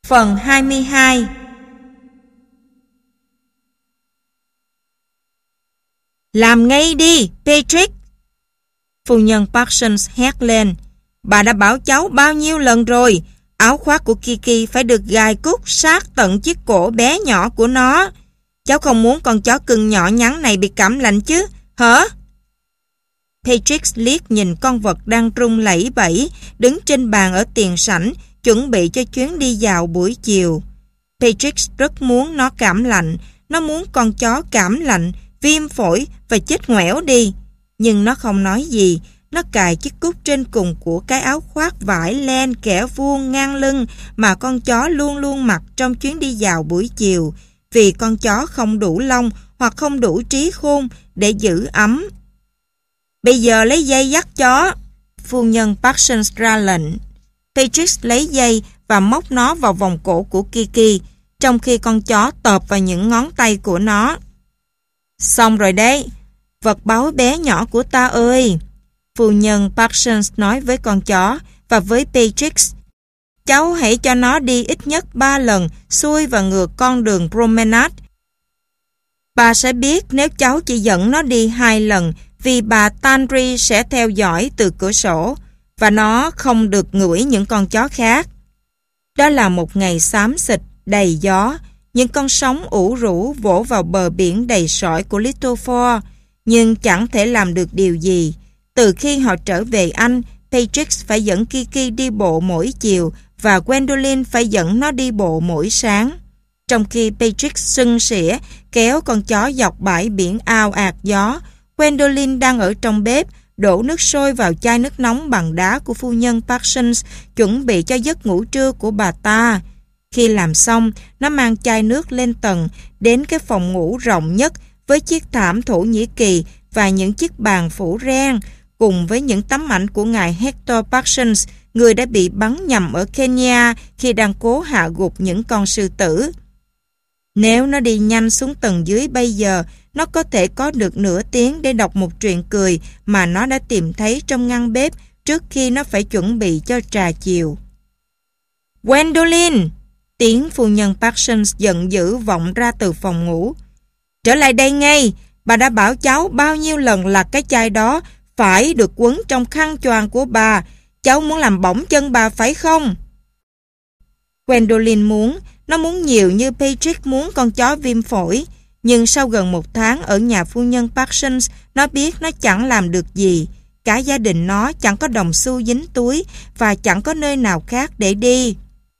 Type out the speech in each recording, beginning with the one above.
Phần 22. Làm ngay đi, Patrick! Phu nhân Parsons hét lên. Bà đã bảo cháu bao nhiêu lần rồi, áo khoác của Kiki phải được gài cúc sát tận chiếc cổ bé nhỏ của nó. Cháu không muốn con chó cưng nhỏ nhắn này bị cảm lạnh chứ, hả? Patrick liếc nhìn con vật đang rung lẩy bẩy, đứng trên bàn ở tiền sảnh, chuẩn bị cho chuyến đi dạo buổi chiều. Patrick rất muốn nó cảm lạnh, nó muốn con chó cảm lạnh, viêm phổi và chết ngoẻo đi. Nhưng nó không nói gì, nó cài chiếc cúc trên cùng của cái áo khoác vải len kẻ vuông ngang lưng mà con chó luôn luôn mặc trong chuyến đi dạo buổi chiều, vì con chó không đủ lông hoặc không đủ trí khôn để giữ ấm. Bây giờ lấy dây dắt chó, phu nhân Parsons ra lệnh. Patrick lấy dây và móc nó vào vòng cổ của Kiki, trong khi con chó tợp vào những ngón tay của nó. Xong rồi đấy, vật báu bé nhỏ của ta ơi! Phu nhân Parsons nói với con chó và với Patrick. Cháu hãy cho nó đi ít nhất 3 lần xuôi và ngược con đường promenade. Bà sẽ biết nếu cháu chỉ dẫn nó đi 2 lần vì bà Tanry sẽ theo dõi từ cửa sổ và nó không được ngửi những con chó khác. Đó là một ngày xám xịt, đầy gió. Những con sóng ủ rũ vỗ vào bờ biển đầy sỏi của Little Ford, nhưng chẳng thể làm được điều gì. Từ khi họ trở về Anh, Patrick phải dẫn Kiki đi bộ mỗi chiều và Gwendolyn phải dẫn nó đi bộ mỗi sáng. Trong khi Patrick sưng sỉa kéo con chó dọc bãi biển ao ạt gió, Gwendolyn đang ở trong bếp đổ nước sôi vào chai nước nóng bằng đá của phu nhân Parsons, chuẩn bị cho giấc ngủ trưa của bà ta. Khi làm xong, nó mang chai nước lên tầng, đến cái phòng ngủ rộng nhất với chiếc thảm Thổ Nhĩ Kỳ và những chiếc bàn phủ ren, cùng với những tấm ảnh của ngài Hector Parsons, người đã bị bắn nhầm ở Kenya khi đang cố hạ gục những con sư tử. Nếu nó đi nhanh xuống tầng dưới bây giờ, nó có thể có được nửa tiếng để đọc một truyện cười mà nó đã tìm thấy trong ngăn bếp trước khi nó phải chuẩn bị cho trà chiều. Gwendolyn! Tiếng phu nhân Parsons giận dữ vọng ra từ phòng ngủ. Trở lại đây ngay! Bà đã bảo cháu bao nhiêu lần là cái chai đó phải được quấn trong khăn choàng của bà. Cháu muốn làm bỏng chân bà phải không? Gwendolyn nó muốn nhiều như Patrick muốn con chó viêm phổi. Nhưng sau gần 1 tháng ở nhà phu nhân Parsons, nó biết nó chẳng làm được gì. Cả gia đình nó chẳng có đồng xu dính túi và chẳng có nơi nào khác để đi.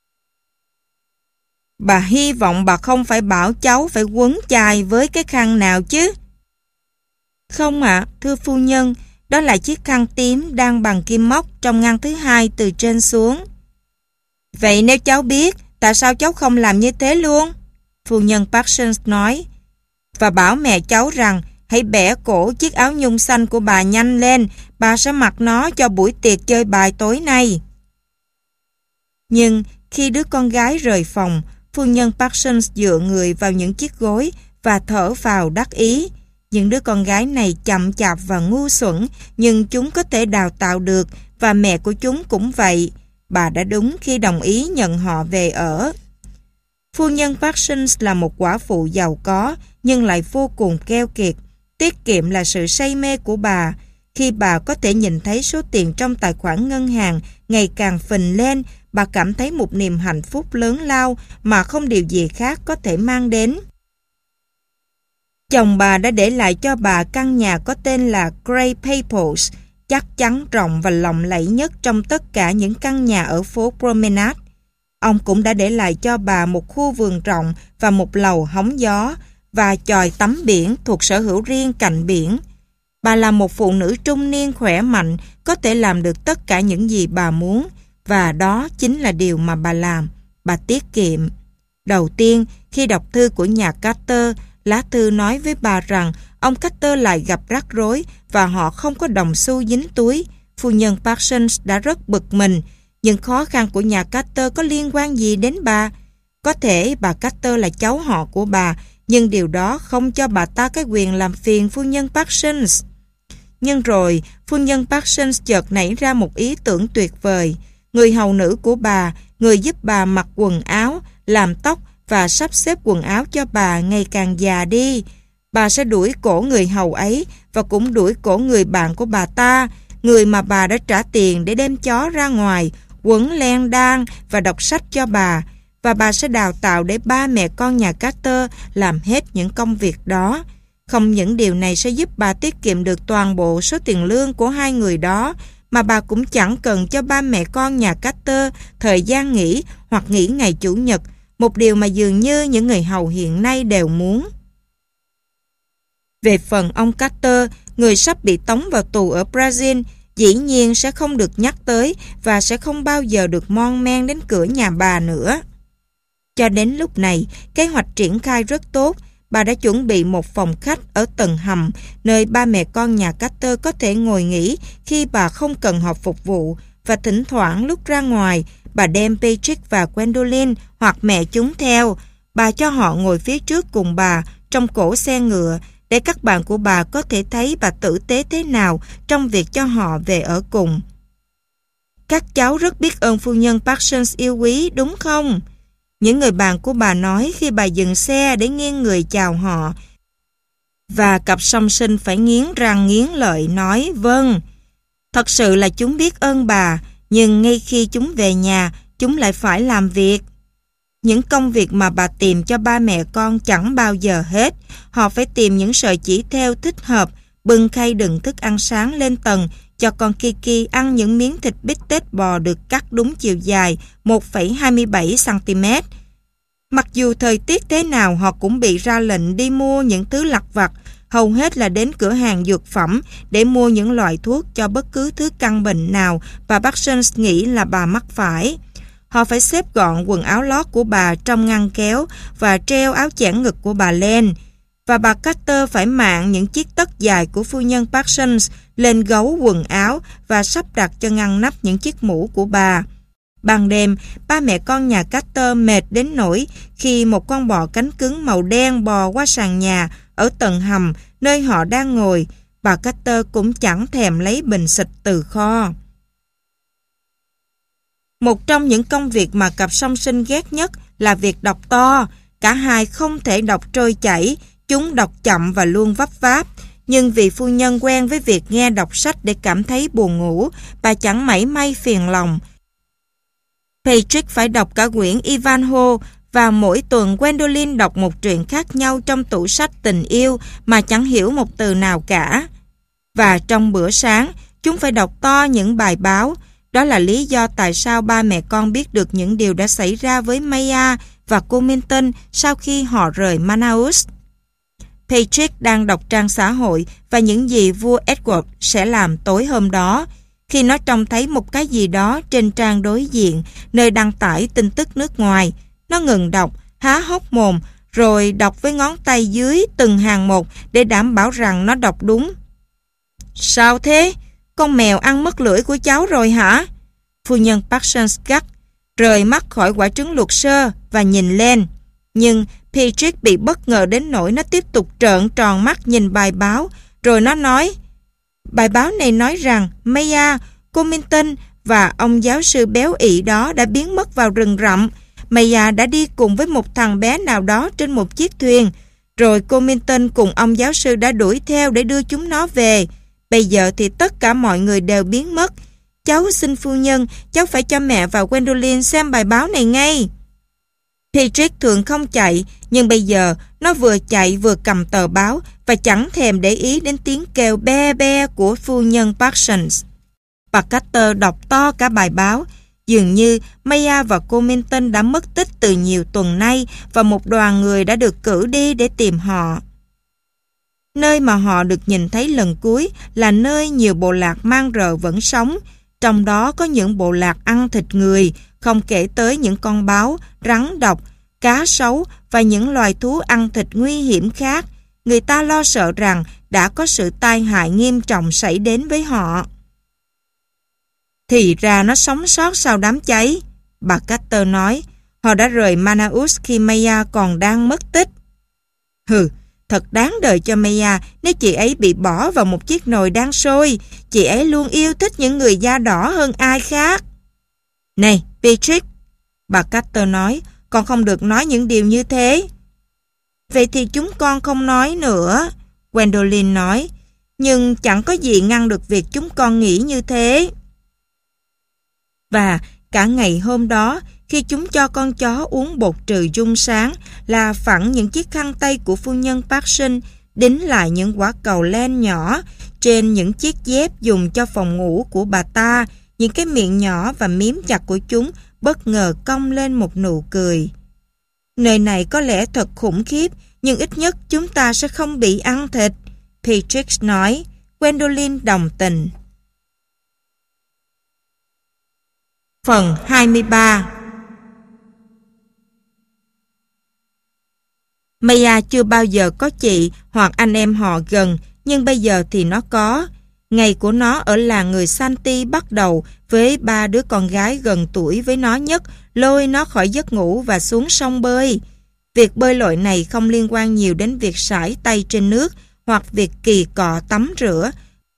Bà hy vọng bà không phải bảo cháu phải quấn chai với cái khăn nào chứ? Không ạ, thưa phu nhân, đó là chiếc khăn tím đang bằng kim móc trong ngăn thứ 2 từ trên xuống. Vậy nếu cháu biết, tại sao cháu không làm như thế luôn? Phu nhân Parsons nói. Và bảo mẹ cháu rằng hãy bẻ cổ chiếc áo nhung xanh của bà nhanh lên, bà sẽ mặc nó cho buổi tiệc chơi bài tối nay. Nhưng khi đứa con gái rời phòng, phu nhân Parsons dựa người vào những chiếc gối và thở phào đắc ý. Những đứa con gái này chậm chạp và ngu xuẩn, nhưng chúng có thể đào tạo được và mẹ của chúng cũng vậy. Bà đã đúng khi đồng ý nhận họ về ở. Phu nhân Parsons là một quả phụ giàu có nhưng lại vô cùng keo kiệt. Tiết kiệm là sự say mê của bà. Khi bà có thể nhìn thấy số tiền trong tài khoản ngân hàng ngày càng phình lên, bà cảm thấy một niềm hạnh phúc lớn lao mà không điều gì khác có thể mang đến. Chồng bà đã để lại cho bà căn nhà có tên là Grey Gables, chắc chắn rộng và lộng lẫy nhất trong tất cả những căn nhà ở phố Promenade. Ông cũng đã để lại cho bà một khu vườn rộng và một lầu hóng gió và chòi tắm biển thuộc sở hữu riêng cạnh biển. Bà là một phụ nữ trung niên khỏe mạnh, có thể làm được tất cả những gì bà muốn, và đó chính là điều mà bà làm. Bà tiết kiệm. Đầu tiên, khi đọc thư của nhà Carter, lá thư nói với bà rằng ông Carter lại gặp rắc rối và họ không có đồng xu dính túi. Phu nhân Parsons đã rất bực mình. Nhưng khó khăn của nhà Carter có liên quan gì đến bà? Có thể bà Carter là cháu họ của bà, nhưng điều đó không cho bà ta cái quyền làm phiền phu nhân Parsons. Nhưng rồi, phu nhân Parsons chợt nảy ra một ý tưởng tuyệt vời. Người hầu nữ của bà, người giúp bà mặc quần áo, làm tóc và sắp xếp quần áo cho bà ngày càng già đi. Bà sẽ đuổi cổ người hầu ấy và cũng đuổi cổ người bạn của bà ta, người mà bà đã trả tiền để đem chó ra ngoài, quấn len đan và đọc sách cho bà. Và bà sẽ đào tạo để ba mẹ con nhà Carter làm hết những công việc đó. Không những điều này sẽ giúp bà tiết kiệm được toàn bộ số tiền lương của hai người đó, mà bà cũng chẳng cần cho ba mẹ con nhà Carter thời gian nghỉ hoặc nghỉ ngày Chủ nhật, một điều mà dường như những người hầu hiện nay đều muốn. Về phần ông Carter, người sắp bị tống vào tù ở Brazil, dĩ nhiên sẽ không được nhắc tới và sẽ không bao giờ được mon men đến cửa nhà bà nữa. Cho đến lúc này, kế hoạch triển khai rất tốt. Bà đã chuẩn bị một phòng khách ở tầng hầm, nơi ba mẹ con nhà Carter có thể ngồi nghỉ khi bà không cần họ phục vụ, và thỉnh thoảng lúc ra ngoài, bà đem Patrick và Gwendolyn hoặc mẹ chúng theo. Bà cho họ ngồi phía trước cùng bà trong cỗ xe ngựa, để các bạn của bà có thể thấy bà tử tế thế nào trong việc cho họ về ở cùng. Các cháu rất biết ơn phu nhân Parsons yêu quý, đúng không? Những người bạn của bà nói khi bà dừng xe để nghiêng người chào họ. Và cặp song sinh phải nghiến răng nghiến lợi nói vâng. Thật sự là chúng biết ơn bà, nhưng ngay khi chúng về nhà, chúng lại phải làm việc. Những công việc mà bà tìm cho ba mẹ con chẳng bao giờ hết. Họ phải tìm những sợi chỉ thêu thích hợp, bưng khay đựng thức ăn sáng lên tầng, cho con Kiki ăn những miếng thịt bít tết bò được cắt đúng chiều dài 1,27cm. Mặc dù thời tiết thế nào, họ cũng bị ra lệnh đi mua những thứ lặt vặt, hầu hết là đến cửa hàng dược phẩm để mua những loại thuốc cho bất cứ thứ căn bệnh nào và Parsons nghĩ là bà mắc phải. Họ phải xếp gọn quần áo lót của bà trong ngăn kéo và treo áo chẽn ngực của bà lên. Và bà Carter phải mạn những chiếc tất dài của phu nhân Parsons lên gấu quần áo và sắp đặt cho ngăn nắp những chiếc mũ của bà. Ban đêm, ba mẹ con nhà Carter mệt đến nỗi khi một con bò cánh cứng màu đen bò qua sàn nhà ở tầng hầm nơi họ đang ngồi, bà Carter cũng chẳng thèm lấy bình xịt từ kho. Một trong những công việc mà cặp song sinh ghét nhất là việc đọc to. Cả hai không thể đọc trôi chảy, chúng đọc chậm và luôn vấp váp. Nhưng vì phu nhân quen với việc nghe đọc sách để cảm thấy buồn ngủ, bà chẳng mảy may phiền lòng. Patrick phải đọc cả quyển Ivanhoe và mỗi tuần Gwendolyn đọc một truyện khác nhau trong tủ sách tình yêu mà chẳng hiểu một từ nào cả. Và trong bữa sáng, chúng phải đọc to những bài báo. Đó là lý do tại sao ba mẹ con biết được những điều đã xảy ra với Maya và cô Minton sau khi họ rời Manaus. Patrick đang đọc trang xã hội và những gì vua Edward sẽ làm tối hôm đó. Khi nó trông thấy một cái gì đó trên trang đối diện, nơi đăng tải tin tức nước ngoài, nó ngừng đọc, há hốc mồm, rồi đọc với ngón tay dưới từng hàng một để đảm bảo rằng nó đọc đúng. Sao thế? Con mèo ăn mất lưỡi của cháu rồi hả? Phu nhân Parsons gắt, rời mắt khỏi quả trứng luộc sơ và nhìn lên. Nhưng Patrick bị bất ngờ đến nỗi nó tiếp tục trợn tròn mắt nhìn bài báo, rồi nó nói, bài báo này nói rằng Maya, cô Minton và ông giáo sư béo ị đó đã biến mất vào rừng rậm. Maya đã đi cùng với một thằng bé nào đó trên một chiếc thuyền, rồi cô Minton cùng ông giáo sư đã đuổi theo để đưa chúng nó về. Bây giờ thì tất cả mọi người đều biến mất. Cháu xin phu nhân, cháu phải cho mẹ và Gwendolyn xem bài báo này ngay. Patrick thường không chạy, nhưng bây giờ nó vừa chạy vừa cầm tờ báo và chẳng thèm để ý đến tiếng kêu be be của phu nhân Parsons. Bà Carter đọc to cả bài báo. Dường như Maya và cô Minton đã mất tích từ nhiều tuần nay và một đoàn người đã được cử đi để tìm họ. Nơi mà họ được nhìn thấy lần cuối là nơi nhiều bộ lạc mang rợ vẫn sống, trong đó có những bộ lạc ăn thịt người, không kể tới những con báo, rắn độc, cá sấu và những loài thú ăn thịt nguy hiểm khác. Người ta lo sợ rằng đã có sự tai hại nghiêm trọng xảy đến với họ. Thì ra nó sống sót sau đám cháy, bà Carter nói. Họ đã rời Manaus khi Maya còn đang mất tích. Hừ, thật đáng đời cho Maya nếu chị ấy bị bỏ vào một chiếc nồi đang sôi. Chị ấy luôn yêu thích những người da đỏ hơn ai khác. Này, Patrick, bà Carter nói, con không được nói những điều như thế. Vậy thì chúng con không nói nữa, Gwendolyn nói. Nhưng chẳng có gì ngăn được việc chúng con nghĩ như thế. Và cả ngày hôm đó, khi chúng cho con chó uống bột trừ dung sáng, là phẳng những chiếc khăn tay của phu nhân Paxson, đính lại những quả cầu len nhỏ trên những chiếc dép dùng cho phòng ngủ của bà ta, những cái miệng nhỏ và miếm chặt của chúng bất ngờ cong lên một nụ cười. Nơi này có lẽ thật khủng khiếp, nhưng ít nhất chúng ta sẽ không bị ăn thịt, Patrick nói. Gwendolyn đồng tình. Phần 23. Maya chưa bao giờ có chị hoặc anh em họ gần, nhưng bây giờ thì nó có. Ngày của nó ở làng người Santi bắt đầu với 3 đứa con gái gần tuổi với nó nhất, lôi nó khỏi giấc ngủ và xuống sông bơi. Việc bơi lội này không liên quan nhiều đến việc sải tay trên nước hoặc việc kỳ cọ tắm rửa.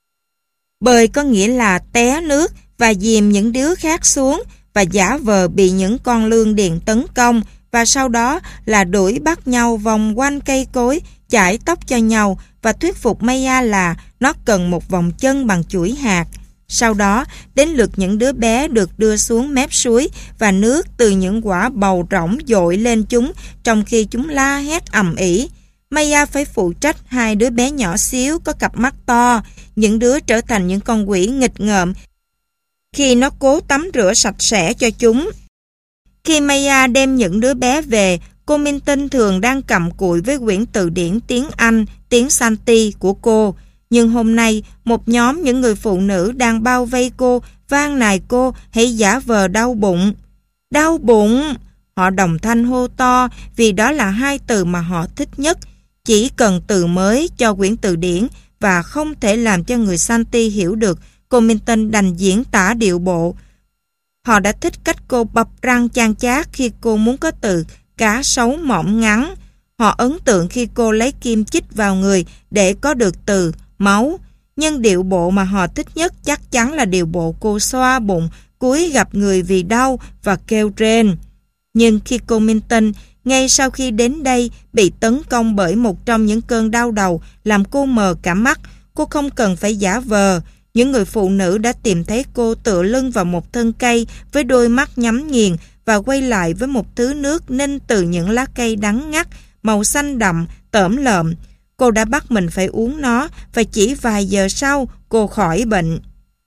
Bơi có nghĩa là té nước và dìm những đứa khác xuống và giả vờ bị những con lươn điện tấn công, và sau đó là đuổi bắt nhau vòng quanh cây cối, chải tóc cho nhau và thuyết phục Maya là nó cần một vòng chân bằng chuỗi hạt. Sau đó, đến lượt những đứa bé được đưa xuống mép suối và nước từ những quả bầu rỗng dội lên chúng trong khi chúng la hét ầm ĩ. Maya phải phụ trách 2 đứa bé nhỏ xíu có cặp mắt to, những đứa trở thành những con quỷ nghịch ngợm khi nó cố tắm rửa sạch sẽ cho chúng. Khi Maya đem những đứa bé về, cô Minton thường đang cầm cụi với quyển từ điển tiếng Anh, tiếng Santi của cô. Nhưng hôm nay, một nhóm những người phụ nữ đang bao vây cô, van nài cô hãy giả vờ đau bụng. Đau bụng! Họ đồng thanh hô to vì đó là 2 từ mà họ thích nhất. Chỉ cần từ mới cho quyển từ điển và không thể làm cho người Santi hiểu được, cô Minton đành diễn tả điệu bộ. Họ đã thích cách cô bập răng chan chát khi cô muốn có từ cá sấu mỏng ngắn. Họ ấn tượng khi cô lấy kim chích vào người để có được từ máu. Nhưng điệu bộ mà họ thích nhất chắc chắn là điệu bộ cô xoa bụng, cúi gặp người vì đau và kêu rên. Nhưng khi cô Minton, ngay sau khi đến đây, bị tấn công bởi một trong những cơn đau đầu làm cô mờ cả mắt, cô không cần phải giả vờ. Những người phụ nữ đã tìm thấy cô tựa lưng vào một thân cây với đôi mắt nhắm nghiền và quay lại với một thứ nước ninh từ những lá cây đắng ngắt, màu xanh đậm, tởm lợm. Cô đã bắt mình phải uống nó và chỉ vài giờ sau cô khỏi bệnh.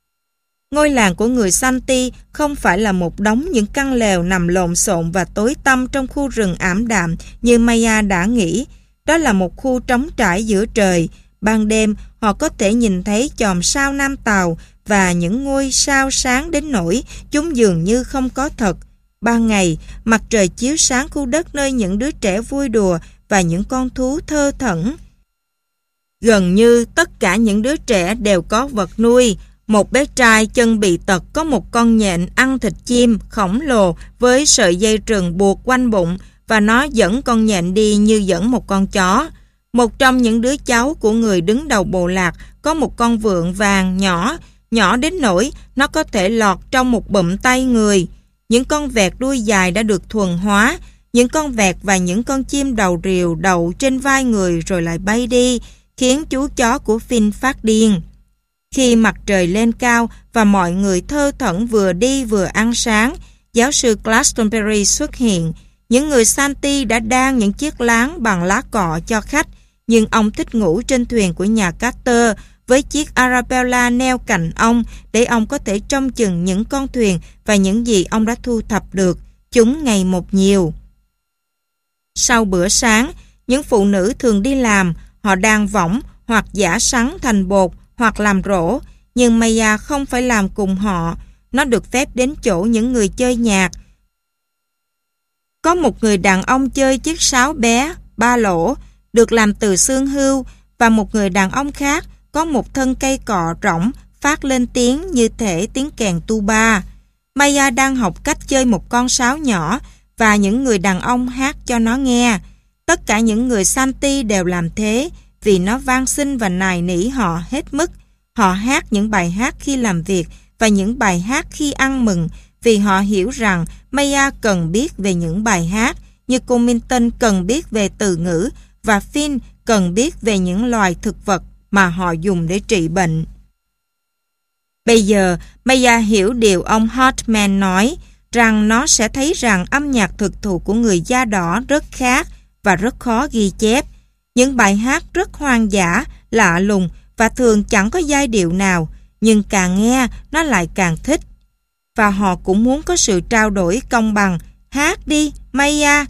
Ngôi làng của người Santi không phải là một đống những căn lều nằm lộn xộn và tối tăm trong khu rừng ảm đạm như Maya đã nghĩ. Đó là một khu trống trải giữa trời. Ban đêm, họ có thể nhìn thấy chòm sao Nam Tàu và những ngôi sao sáng đến nỗi chúng dường như không có thật. Ban ngày, mặt trời chiếu sáng khu đất nơi những đứa trẻ vui đùa và những con thú thơ thẩn. Gần như tất cả những đứa trẻ đều có vật nuôi. Một bé trai chân bị tật có một con nhện ăn thịt chim khổng lồ với sợi dây rừng buộc quanh bụng và nó dẫn con nhện đi như dẫn một con chó. Một trong những đứa cháu của người đứng đầu bộ lạc có một con vượn vàng nhỏ đến nỗi nó có thể lọt trong một bụm tay người. Những con vẹt đuôi dài đã được thuần hóa. Những con vẹt và những con chim đầu rìu đậu trên vai người rồi lại bay đi, khiến chú chó của Finn phát điên. Khi mặt trời lên cao và mọi người thơ thẩn vừa đi vừa ăn sáng, giáo sư Glastonbury xuất hiện. Những người Santi đã đan những chiếc láng bằng lá cọ cho khách, nhưng ông thích ngủ trên thuyền của nhà Carter với chiếc Arabella neo cạnh ông để ông có thể trông chừng những con thuyền và những gì ông đã thu thập được, chúng ngày một nhiều. Sau bữa sáng, những phụ nữ thường đi làm, họ đan võng hoặc giã sắn thành bột hoặc làm rổ, nhưng Maya không phải làm cùng họ. Nó được phép đến chỗ những người chơi nhạc. Có một người đàn ông chơi chiếc sáo bé, 3 lỗ, được làm từ xương hươu, và một người đàn ông khác có một thân cây cọ rỗng phát lên tiếng như thể tiếng kèn tuba. Maya đang học cách chơi một con sáo nhỏ và những người đàn ông hát cho nó nghe. Tất cả những người Santi đều làm thế vì nó van xin và nài nỉ họ hết mức. Họ hát những bài hát khi làm việc và những bài hát khi ăn mừng vì họ hiểu rằng Maya cần biết về những bài hát, như cô Minton cần biết về từ ngữ và Finn cần biết về những loài thực vật mà họ dùng để trị bệnh. Bây giờ, Maya hiểu điều ông Hartman nói, rằng nó sẽ thấy rằng âm nhạc thực thụ của người da đỏ rất khác và rất khó ghi chép. Những bài hát rất hoang dã, lạ lùng và thường chẳng có giai điệu nào, nhưng càng nghe nó lại càng thích. Và họ cũng muốn có sự trao đổi công bằng. Hát đi, Maya.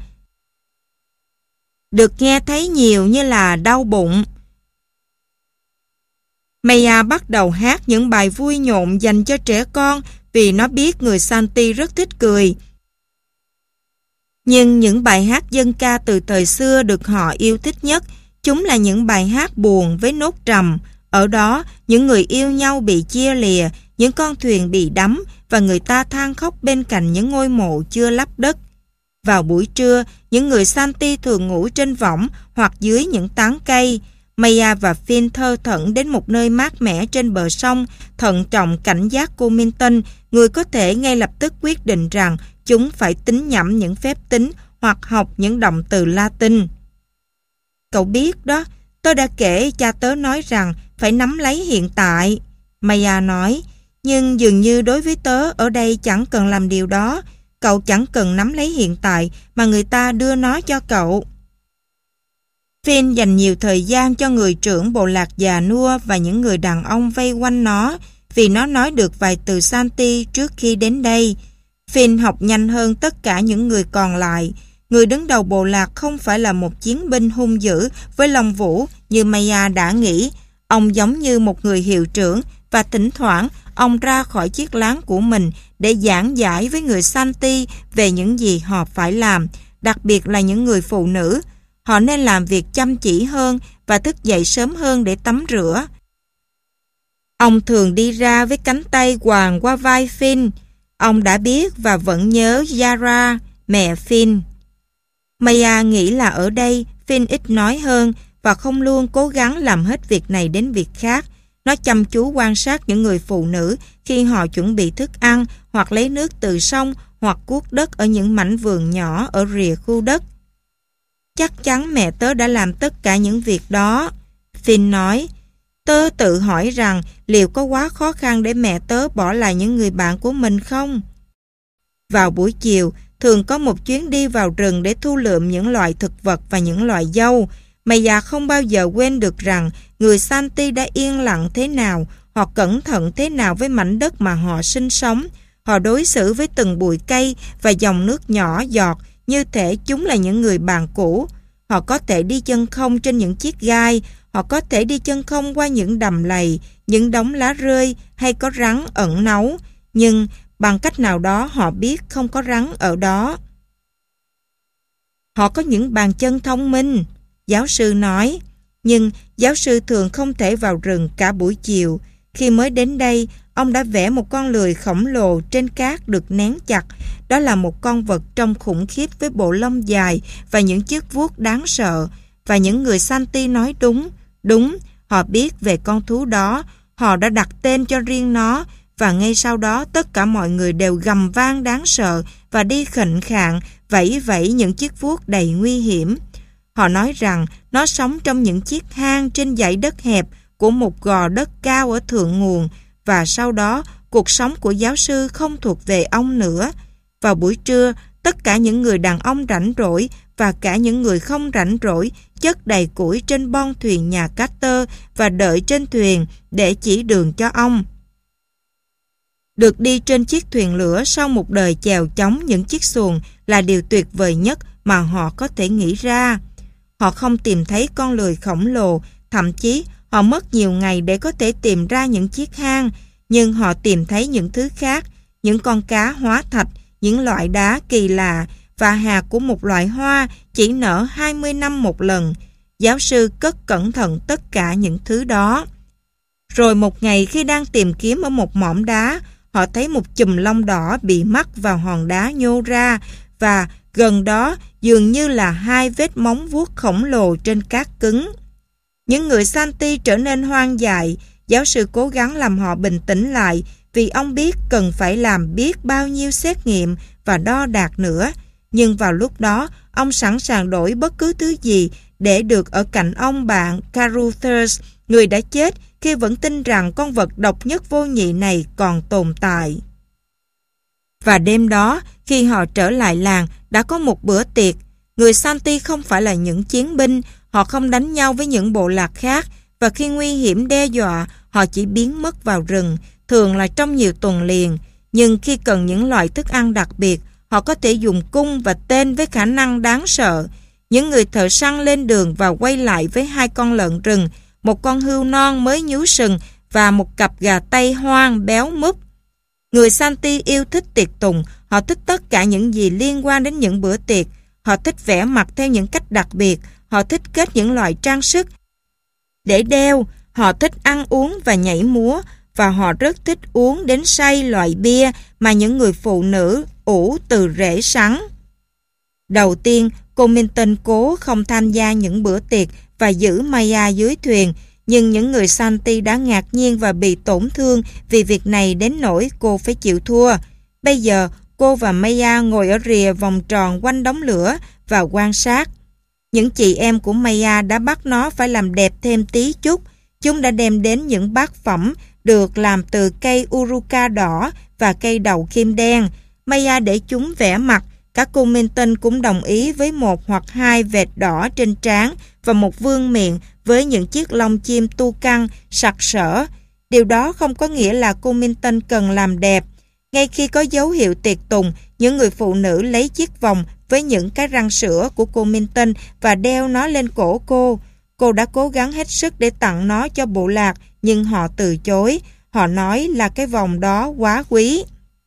Được nghe thấy nhiều như là đau bụng. Maya bắt đầu hát những bài vui nhộn dành cho trẻ con vì nó biết người Santi rất thích cười. Nhưng những bài hát dân ca từ thời xưa được họ yêu thích nhất, chúng là những bài hát buồn với nốt trầm. Ở đó, những người yêu nhau bị chia lìa, những con thuyền bị đắm và người ta than khóc bên cạnh những ngôi mộ chưa lấp đất. Vào buổi trưa, những người Santi thường ngủ trên võng hoặc dưới những tán cây. Maya và Finn thơ thẩn đến một nơi mát mẻ trên bờ sông, thận trọng cảnh giác cô Minton, người có thể ngay lập tức quyết định rằng chúng phải tính nhẩm những phép tính hoặc học những động từ Latin. Cậu biết đó, tôi đã kể cha tớ nói rằng phải nắm lấy hiện tại. Maya nói, nhưng dường như đối với tớ ở đây chẳng cần làm điều đó. Cậu chẳng cần nắm lấy hiện tại mà người ta đưa nó cho cậu. Finn dành nhiều thời gian cho người trưởng bộ lạc già nua và những người đàn ông vây quanh nó vì nó nói được vài từ Santi trước khi đến đây. Finn học nhanh hơn tất cả những người còn lại. Người đứng đầu bộ lạc không phải là một chiến binh hung dữ với lông vũ như Maya đã nghĩ. Ông giống như một người hiệu trưởng và thỉnh thoảng ông ra khỏi chiếc láng của mình để giảng giải với người Santi về những gì họ phải làm, đặc biệt là những người phụ nữ. Họ nên làm việc chăm chỉ hơn và thức dậy sớm hơn để tắm rửa. Ông thường đi ra với cánh tay quàng qua vai Finn. Ông đã biết và vẫn nhớ Yara, mẹ Finn. Maya nghĩ là ở đây Finn ít nói hơn và không luôn cố gắng làm hết việc này đến việc khác. Nó chăm chú quan sát những người phụ nữ khi họ chuẩn bị thức ăn hoặc lấy nước từ sông hoặc cuốc đất ở những mảnh vườn nhỏ ở rìa khu đất. Chắc chắn mẹ tớ đã làm tất cả những việc đó. Finn nói, tớ tự hỏi rằng liệu có quá khó khăn để mẹ tớ bỏ lại những người bạn của mình không? Vào buổi chiều, thường có một chuyến đi vào rừng để thu lượm những loại thực vật và những loại dâu. Maya không bao giờ quên được rằng người Santi đã yên lặng thế nào, họ cẩn thận thế nào với mảnh đất mà họ sinh sống. Họ đối xử với từng bụi cây và dòng nước nhỏ giọt như thể chúng là những người bạn cũ. Họ có thể đi chân không trên những chiếc gai, họ có thể đi chân không qua những đầm lầy, những đống lá rơi hay có rắn ẩn náu, nhưng bằng cách nào đó họ biết không có rắn ở đó. Họ có những bàn chân thông minh, giáo sư nói, nhưng giáo sư thường không thể vào rừng cả buổi chiều. Khi mới đến đây, ông đã vẽ một con lười khổng lồ trên cát được nén chặt. Đó là một con vật trông khủng khiếp với bộ lông dài và những chiếc vuốt đáng sợ. Và những người Santi nói đúng, họ biết về con thú đó. Họ đã đặt tên cho riêng nó và ngay sau đó tất cả mọi người đều gầm vang đáng sợ và đi khệnh khạng, vẫy vẫy những chiếc vuốt đầy nguy hiểm. Họ nói rằng nó sống trong những chiếc hang trên dãy đất hẹp của một gò đất cao ở thượng nguồn và sau đó cuộc sống của giáo sư không thuộc về ông nữa. Vào buổi trưa, tất cả những người đàn ông rảnh rỗi và cả những người không rảnh rỗi chất đầy củi trên bon thuyền nhà Carter và đợi trên thuyền để chỉ đường cho ông. Được đi trên chiếc thuyền lửa sau một đời chèo chống những chiếc xuồng là điều tuyệt vời nhất mà họ có thể nghĩ ra. Họ không tìm thấy con lười khổng lồ, thậm chí họ mất nhiều ngày để có thể tìm ra những chiếc hang, nhưng họ tìm thấy những thứ khác, những con cá hóa thạch, những loại đá kỳ lạ và hạt của một loại hoa chỉ nở 20 năm một lần. Giáo sư cất cẩn thận tất cả những thứ đó. Rồi một ngày khi đang tìm kiếm ở một mỏm đá, họ thấy một chùm lông đỏ bị mắc vào hòn đá nhô ra và gần đó dường như là hai vết móng vuốt khổng lồ trên cát cứng. Những người Santi trở nên hoang dại. Giáo sư cố gắng làm họ bình tĩnh lại vì ông biết cần phải làm biết bao nhiêu xét nghiệm và đo đạc nữa. Nhưng vào lúc đó, ông sẵn sàng đổi bất cứ thứ gì để được ở cạnh ông bạn Caruthers, người đã chết khi vẫn tin rằng con vật độc nhất vô nhị này còn tồn tại. Và đêm đó, khi họ trở lại làng, đã có một bữa tiệc. Người Santi không phải là những chiến binh, họ không đánh nhau với những bộ lạc khác, và khi nguy hiểm đe dọa, họ chỉ biến mất vào rừng, thường là trong nhiều tuần liền. Nhưng khi cần những loại thức ăn đặc biệt, họ có thể dùng cung và tên với khả năng đáng sợ. Những người thợ săn lên đường và quay lại với 2 con lợn rừng, một con hươu non mới nhú sừng và một cặp gà tây hoang béo múp. Người Santi yêu thích tiệc tùng, họ thích tất cả những gì liên quan đến những bữa tiệc. Họ thích vẽ mặt theo những cách đặc biệt, họ thích kết những loại trang sức để đeo, họ thích ăn uống và nhảy múa, và họ rất thích uống đến say loại bia mà những người phụ nữ ủ từ rễ sắn. Đầu tiên, cô Minton cố không tham gia những bữa tiệc và giữ Maya dưới thuyền, nhưng những người Santi đã ngạc nhiên và bị tổn thương vì việc này đến nỗi cô phải chịu thua. Bây giờ, cô và Maya ngồi ở rìa vòng tròn quanh đống lửa và quan sát. Những chị em của Maya đã bắt nó phải làm đẹp thêm tí chút. Chúng đã đem đến những bát phẩm được làm từ cây uruka đỏ và cây đậu kim đen. Maya để chúng vẽ mặt. Các cô Minton cũng đồng ý với 1 hoặc 2 vệt đỏ trên trán và một vương miện với những chiếc lông chim tu căng sặc sỡ. Điều đó không có nghĩa là cô Minton cần làm đẹp. Ngay khi có dấu hiệu tiệc tùng, những người phụ nữ lấy chiếc vòng với những cái răng sữa của cô Minton và đeo nó lên cổ cô. Cô đã cố gắng hết sức để tặng nó cho bộ lạc, nhưng họ từ chối. Họ nói là cái vòng đó quá quý.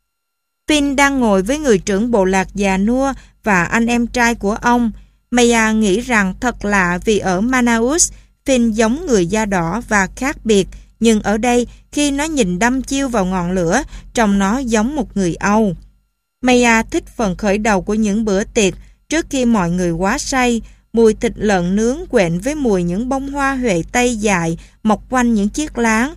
Finn đang ngồi với người trưởng bộ lạc già nua và anh em trai của ông. Maya nghĩ rằng thật lạ vì ở Manaus, Finn giống người da đỏ và khác biệt, nhưng ở đây, khi nó nhìn đăm chiêu vào ngọn lửa, trông nó giống một người Âu. Maya thích phần khởi đầu của những bữa tiệc, trước khi mọi người quá say, mùi thịt lợn nướng quện với mùi những bông hoa huệ tây dài mọc quanh những chiếc láng.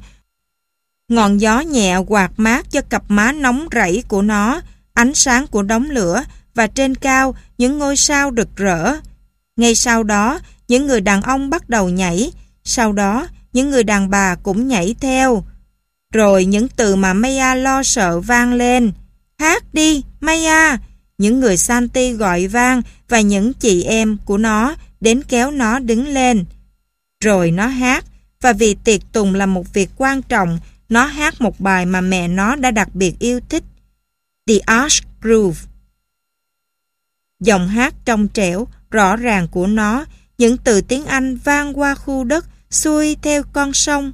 Ngọn gió nhẹ quạt mát cho cặp má nóng rẫy của nó, ánh sáng của đống lửa và trên cao những ngôi sao rực rỡ. Ngay sau đó, những người đàn ông bắt đầu nhảy, sau đó những người đàn bà cũng nhảy theo. Rồi những từ mà Maya lo sợ vang lên. Hát đi, Maya! Những người Santi gọi vang và những chị em của nó đến kéo nó đứng lên. Rồi nó hát, và vì tiệc tùng là một việc quan trọng, nó hát một bài mà mẹ nó đã đặc biệt yêu thích. The Arch Groove. Giọng hát trong trẻo, rõ ràng của nó, những từ tiếng Anh vang qua khu đất, xuôi theo con sông.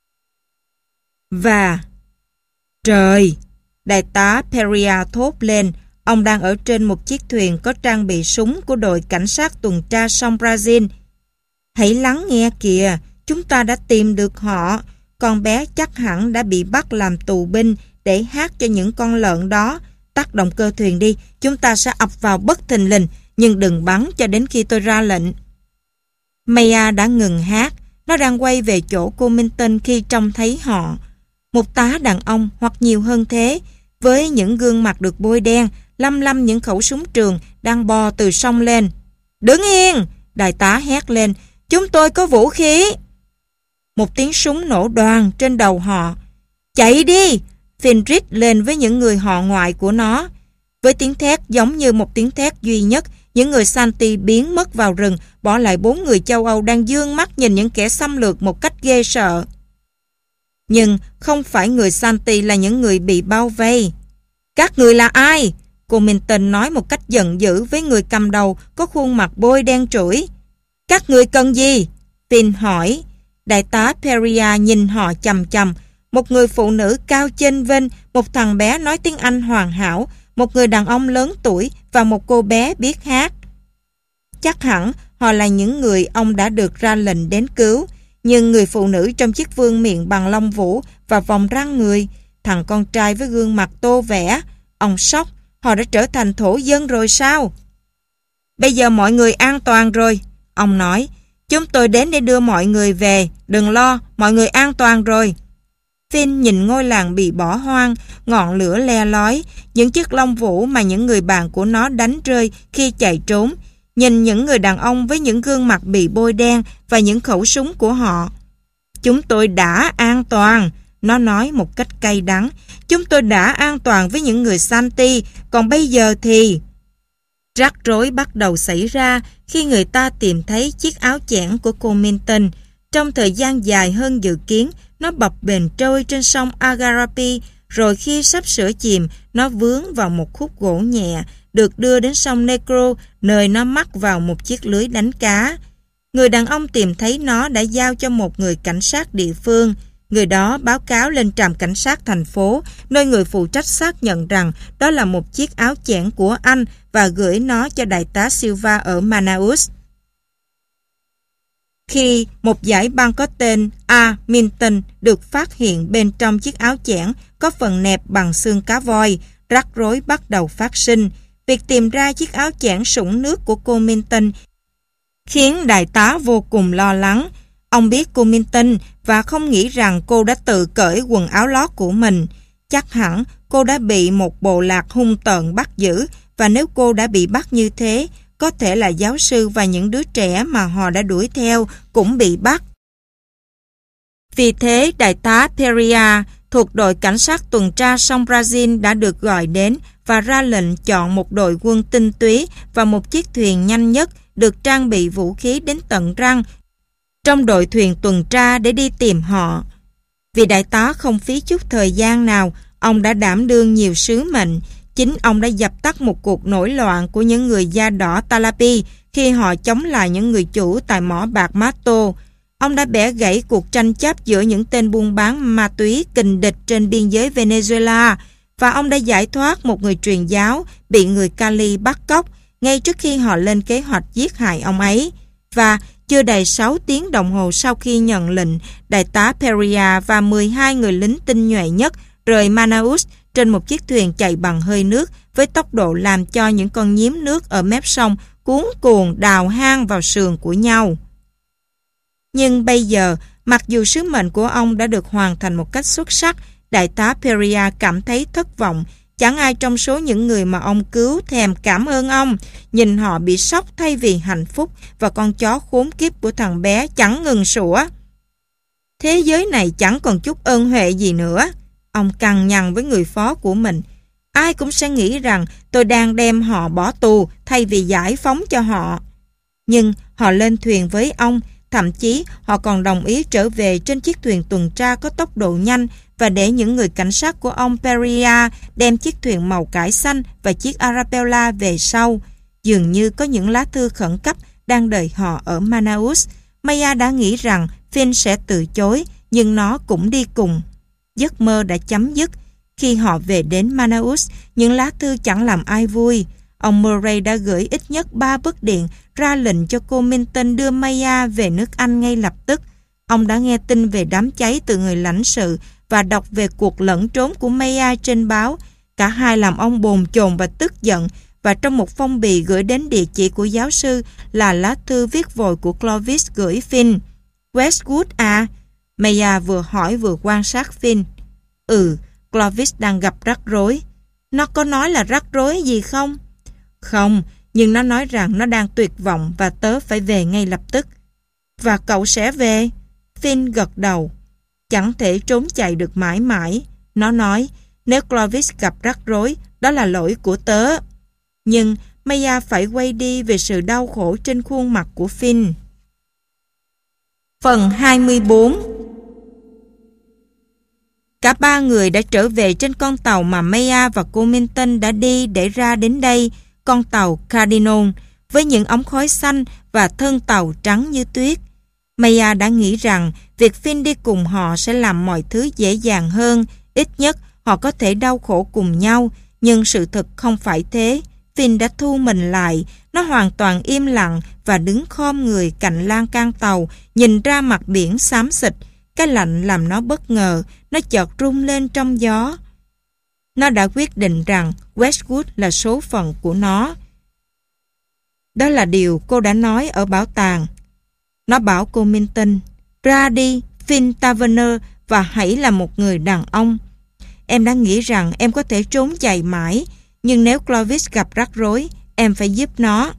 Và... Trời! Đại tá Peria thốt lên. Ông đang ở trên một chiếc thuyền có trang bị súng của đội cảnh sát tuần tra sông Brazil. Hãy lắng nghe kìa, chúng ta đã tìm được họ. Con bé chắc hẳn đã bị bắt làm tù binh để hát cho những con lợn đó. Tắt động cơ thuyền đi, chúng ta sẽ ập vào bất thình lình, nhưng đừng bắn cho đến khi tôi ra lệnh. Maya đã ngừng hát, nó đang quay về chỗ cô Minton khi trông thấy họ. Một tá đàn ông hoặc nhiều hơn thế, với những gương mặt được bôi đen, lăm những khẩu súng trường đang bò từ sông lên. Đứng yên! Đại tá hét lên, chúng tôi có vũ khí. Một tiếng súng nổ đoàng trên đầu họ. Chạy đi! Finn rít lên với những người họ ngoại của nó. Với tiếng thét giống như một tiếng thét duy nhất, những người Santi biến mất vào rừng, bỏ lại 4 người châu Âu đang dương mắt nhìn những kẻ xâm lược một cách ghê sợ. Nhưng không phải người Santi là những người bị bao vây. Các người là ai? Cô Minton nói một cách giận dữ với người cầm đầu có khuôn mặt bôi đen trũi. Các người cần gì? Finn hỏi. Đại tá Peria nhìn họ chằm chằm. Một người phụ nữ cao chênh vênh, một thằng bé nói tiếng Anh hoàn hảo, một người đàn ông lớn tuổi và một cô bé biết hát. Chắc hẳn họ là những người ông đã được ra lệnh đến cứu. Nhưng người phụ nữ trong chiếc vương miện bằng lông vũ và vòng răng người, thằng con trai với gương mặt tô vẽ, ông sốc, họ đã trở thành thổ dân rồi sao? Bây giờ mọi người an toàn rồi, ông nói. Chúng tôi đến để đưa mọi người về, đừng lo, mọi người an toàn rồi. Finn nhìn ngôi làng bị bỏ hoang, ngọn lửa le lói, những chiếc lông vũ mà những người bạn của nó đánh rơi khi chạy trốn, nhìn những người đàn ông với những gương mặt bị bôi đen và những khẩu súng của họ. Chúng tôi đã an toàn, nó nói một cách cay đắng. Chúng tôi đã an toàn với những người Santi, còn bây giờ thì... Rắc rối bắt đầu xảy ra khi người ta tìm thấy chiếc áo chẽn của cô Minton. Trong thời gian dài hơn dự kiến, nó bập bềnh trôi trên sông Agarapi, rồi khi sắp sửa chìm, nó vướng vào một khúc gỗ nhẹ, được đưa đến sông Negro, nơi nó mắc vào một chiếc lưới đánh cá. Người đàn ông tìm thấy nó đã giao cho một người cảnh sát địa phương. Người đó báo cáo lên trạm cảnh sát thành phố, nơi người phụ trách xác nhận rằng đó là một chiếc áo chẽn của anh và gửi nó cho đại tá Silva ở Manaus. Khi một dải băng có tên A. Minton được phát hiện bên trong chiếc áo chẽn có phần nẹp bằng xương cá voi, rắc rối bắt đầu phát sinh. Việc tìm ra chiếc áo chẽn sũng nước của cô Minton khiến đại tá vô cùng lo lắng. Ông biết cô Minton và không nghĩ rằng cô đã tự cởi quần áo lót của mình. Chắc hẳn cô đã bị một bộ lạc hung tợn bắt giữ, và nếu cô đã bị bắt như thế, có thể là giáo sư và những đứa trẻ mà họ đã đuổi theo cũng bị bắt. Vì thế, đại tá Pereira thuộc đội cảnh sát tuần tra sông Brazil đã được gọi đến và ra lệnh chọn một đội quân tinh túy và một chiếc thuyền nhanh nhất được trang bị vũ khí đến tận răng trong đội thuyền tuần tra để đi tìm họ. Vì đại tá không phí chút thời gian nào, ông đã đảm đương nhiều sứ mệnh. Chính ông đã dập tắt một cuộc nổi loạn của những người da đỏ Talapi khi họ chống lại những người chủ tại mỏ bạc Mato. Ông đã bẻ gãy cuộc tranh chấp giữa những tên buôn bán ma túy kình địch trên biên giới Venezuela, và ông đã giải thoát một người truyền giáo bị người Cali bắt cóc ngay trước khi họ lên kế hoạch giết hại ông ấy. Và chưa đầy 6 tiếng đồng hồ sau khi nhận lệnh, đại tá Pereira và 12 người lính tinh nhuệ nhất rời Manaus trên một chiếc thuyền chạy bằng hơi nước với tốc độ làm cho những con nhím nước ở mép sông cuống cuồng đào hang vào sườn của nhau. Nhưng bây giờ, mặc dù sứ mệnh của ông đã được hoàn thành một cách xuất sắc, đại tá Pereira cảm thấy thất vọng. Chẳng ai trong số những người mà ông cứu thèm cảm ơn ông. Nhìn họ bị sốc thay vì hạnh phúc, và con chó khốn kiếp của thằng bé chẳng ngừng sủa. Thế giới này chẳng còn chút ơn huệ gì nữa. Ông cằn nhằn với người phó của mình. Ai cũng sẽ nghĩ rằng tôi đang đem họ bỏ tù thay vì giải phóng cho họ. Nhưng họ lên thuyền với ông, thậm chí họ còn đồng ý trở về trên chiếc thuyền tuần tra có tốc độ nhanh và để những người cảnh sát của ông Pereira đem chiếc thuyền màu cải xanh và chiếc Arabella về sau. Dường như có những lá thư khẩn cấp đang đợi họ ở Manaus. Maya đã nghĩ rằng Finn sẽ từ chối, nhưng nó cũng đi cùng. Giấc mơ đã chấm dứt. Khi họ về đến Manaus, những lá thư chẳng làm ai vui. Ông Murray đã gửi ít nhất 3 bức điện ra lệnh cho cô Minton đưa Maya về nước Anh ngay lập tức. Ông đã nghe tin về đám cháy từ người lãnh sự và đọc về cuộc lẩn trốn của Maya trên báo. Cả hai làm ông bồn chồn và tức giận, và trong một phong bì gửi đến địa chỉ của giáo sư là lá thư viết vội của Clovis gửi Finn. Westwood à? Maya vừa hỏi vừa quan sát Finn. Clovis đang gặp rắc rối. Nó có nói là rắc rối gì không? Không, nhưng nó nói rằng nó đang tuyệt vọng và tớ phải về ngay lập tức. Và cậu sẽ về? Finn gật đầu. Chẳng thể trốn chạy được mãi mãi. Nó nói, nếu Clovis gặp rắc rối, đó là lỗi của tớ. Nhưng Maya phải quay đi về sự đau khổ trên khuôn mặt của Finn. Phần 24. Cả ba người đã trở về trên con tàu mà Maya và cô Minton đã đi để ra đến đây, con tàu Cardinal, với những ống khói xanh và thân tàu trắng như tuyết. Maya đã nghĩ rằng việc Finn đi cùng họ sẽ làm mọi thứ dễ dàng hơn, ít nhất họ có thể đau khổ cùng nhau, nhưng sự thật không phải thế. Finn đã thu mình lại, nó hoàn toàn im lặng và đứng khom người cạnh lan can tàu, nhìn ra mặt biển xám xịt. Cái lạnh làm nó bất ngờ, nó chợt rung lên trong gió. Nó đã quyết định rằng Westwood là số phận của nó. Đó là điều cô đã nói ở bảo tàng. Nó bảo cô Minton, Brady, Finn Taverner và hãy là một người đàn ông. Em đã nghĩ rằng em có thể trốn chạy mãi, nhưng nếu Clovis gặp rắc rối, em phải giúp nó.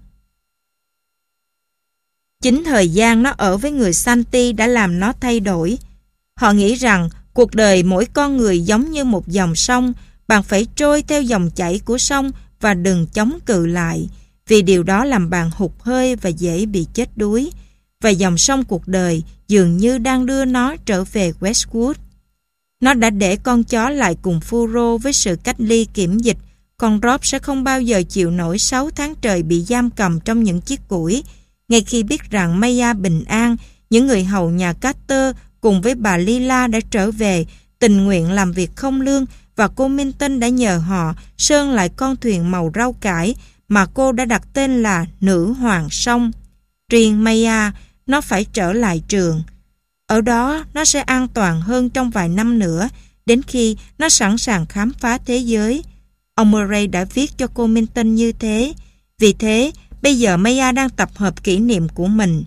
Chính thời gian nó ở với người Santi đã làm nó thay đổi. Họ nghĩ rằng cuộc đời mỗi con người giống như một dòng sông, bạn phải trôi theo dòng chảy của sông và đừng chống cự lại, vì điều đó làm bạn hụt hơi và dễ bị chết đuối. Và dòng sông cuộc đời dường như đang đưa nó trở về Westwood. Nó đã để con chó lại cùng Furo với sự cách ly kiểm dịch. Con Rob sẽ không bao giờ chịu nổi 6 tháng trời bị giam cầm trong những chiếc củi. Ngay khi biết rằng Maya bình an, những người hầu nhà Carter cùng với bà Lila đã trở về, tình nguyện làm việc không lương, và cô Minton đã nhờ họ sơn lại con thuyền màu rau cải mà cô đã đặt tên là Nữ Hoàng Sông. Riêng Maya, nó phải trở lại trường. Ở đó, nó sẽ an toàn hơn trong vài năm nữa, đến khi nó sẵn sàng khám phá thế giới. Ông Murray đã viết cho cô Minton như thế. Vì thế, bây giờ Maya đang tập hợp kỷ niệm của mình.